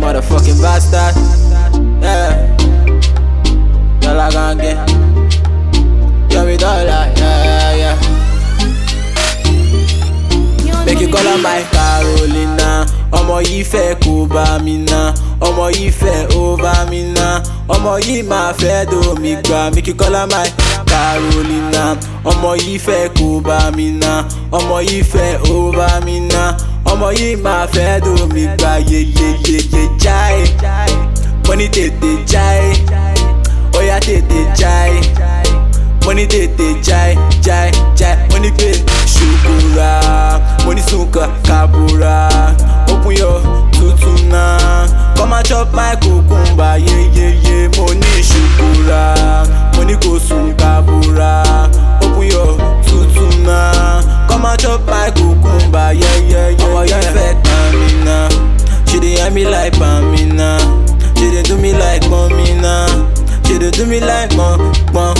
motherfucking bastard. Yeah. Dollar gang gang. Give me dollar, yeah, yeah. Make you call her my Carolina. Ọmọ yìí fẹ́ kó bá mi ná. Ọmọ yìí fẹ́ over mi ná. Ọmọ yìí máa fẹ́ dó mi gbà. Make you call her my Carolina. Ọmọ yìí fẹ́ kó bá mi ná. Ọmọ yìí fẹ́ over mi ná. Ọmọ yìí máa fẹ́ dó mi gbà. Yeyeyeye jai. Money tètè jai. Oya tètè jai. Money tètè jai, jai, jai. Money pay ṣùkúra. Money sunka kabura. Open your tutuna. Come and chop my cucumber. Yeah, yeah, yeah. Money ṣùkúra. Money go sun kabura. Open your tutuna. Come and chop my cucumber. Yeah, yeah, yeah. Ọmọ yẹn fẹ́ Pamina. She dey hear me like Pamina. She dey do me like Pamina. She dey do me like pon.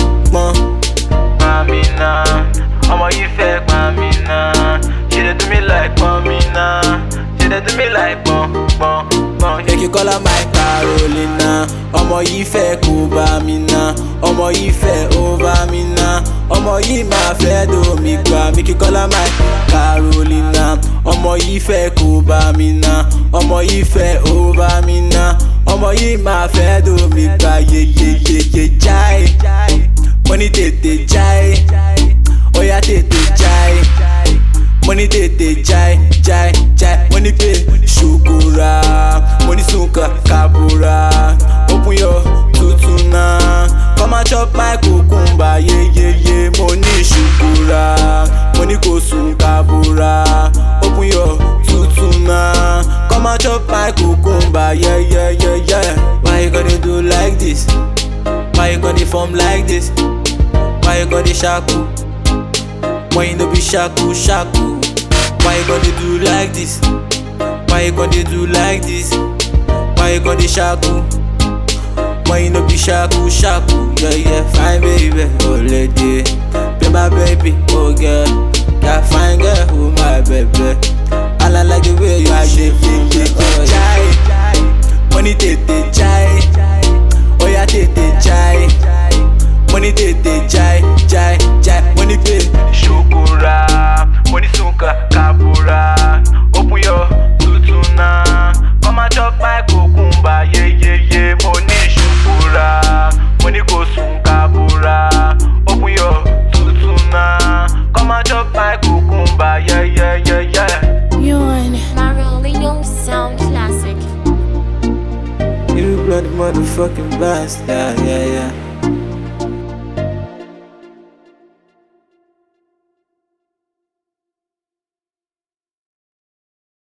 Pamina, ọmọ yìí fẹ́ Pamina. She dey do me like Pamina. She dey do me like pon. Make you call her my Carolina. Ọmọ yìí fẹ́ kó bá mi ná. Ọmọ yìí fẹ́ over mi ná. Ọmọ yìí máa fẹ́ dó mi gbà. Make you call her my Carolina. Ọmọ yìí fẹ́ kó bá mi ná. Ọmọ yìí fẹ́ over mi ná. Ọmọ yìí máa fẹ́ dó mi gbà. Yeyeyeye jai. Money tètè jai. Oya tètè jai. Money tètè jai, jai, jai. Money pay ṣùkúra. Money sunka kabura. Open your tutuna. Come and chop my cucumber. Yeah, yeah, yeah. Money ṣùkúra. Money go sun kabura. Open your tutuna. Come and chop my cucumber. Yeah, yeah, yeah, yeah. Why you gonna do like this? Why you gonna form like this? Why you gonna shaku? Why you no be shaku, shaku? Why you gonna do like this? Why you gonna do like this? Why you gonna shaku? Why you no be shaku, shaku? Yeah, yeah, fine baby, oh lady. Be my baby, oh girl. Yeah, fine girl, oh my baby. And I like the way you shake, jai. Money tètè jai. Oya tètè jai. Money tètè jai, jai, jai. Money pay ṣùkúra. Money sunka kabura. Open your tutuna. Come and chop my cucumber. Yeah, yeah, yeah. Money ṣùkúra. Money go sun kabura. Open your tutuna. Come and chop my cucumber. Yeah, yeah, yeah, yeah. You and Marolino sound classic. You bloody motherfucking bastard. Yeah, yeah.